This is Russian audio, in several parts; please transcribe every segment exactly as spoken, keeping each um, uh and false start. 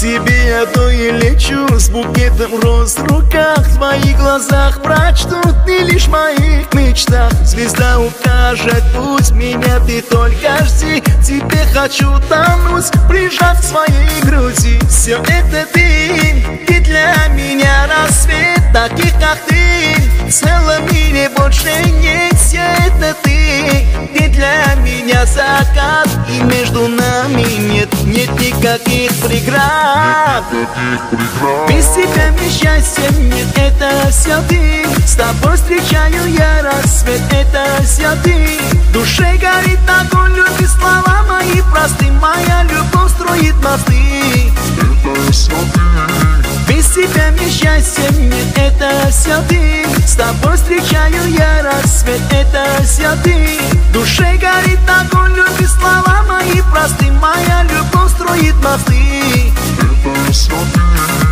тебе я то и лечу с букетом роз в руках. В твоих глазах прочтут не лишь в моих мечтах. Звезда укажет путь, меня ты только жди. Тебе хочу тонуть, прижав к своей груди. Все это ты, ты для меня рассвет. Таких как ты в целом мире больше нет. Все это ты, ты для меня закат. И между нами нет, нет никаких преград. Без тебя мне счастья нет, это все ты. С тобой встречаю я рассвет, это все ты. В душе горит огонь, любви, слова мои просты. Моя любовь строит мосты, это все ты. Без тебя мне счастья нет, это все ты. С тобой встречаю я рассвет, это все ты. В душе горит огонь, любви, слова мои просты. Моя любовь строит мосты, это все ты.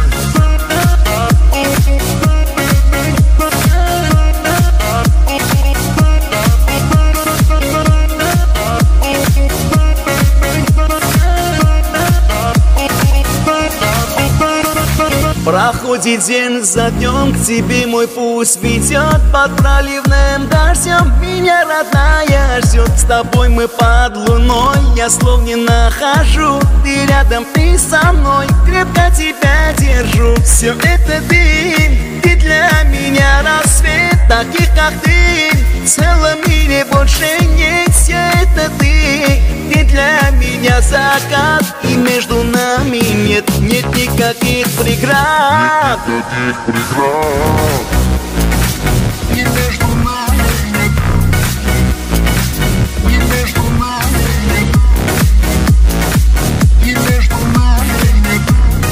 Проходит день за днем, к тебе мой путь ведет. Под проливным дождем меня родная ждет. С тобой мы под луной, я слов не нахожу. Ты рядом, ты со мной, крепко тебя держу. Все это ты, ты для меня рассвет. Таких как ты в целом мире больше нет. Все это ты, ты для меня закат. И между нами нет, нет никаких преград. Никаких преград. И между нами нет, и между нами нет, и между нами нет,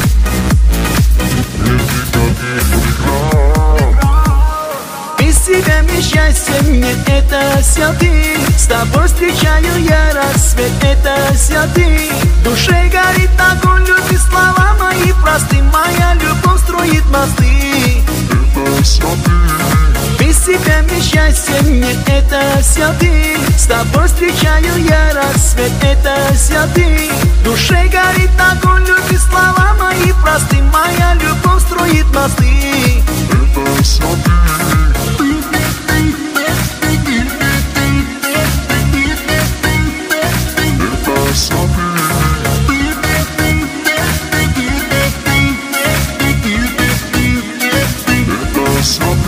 нет никаких преград. Без тебя мне счастья нет, это все ты. С тобой встречаю я рассвет, это все ты. В душе горит огонь, любви, слова мои просты. Моя любовь строит мосты, это все ты. Без тебя мне счастья нет, это все ты. С тобой встречаю я рассвет, это все ты. В душе горит огонь, любви, слова мои просты. Моя любовь строит мосты, это все ты. Stop.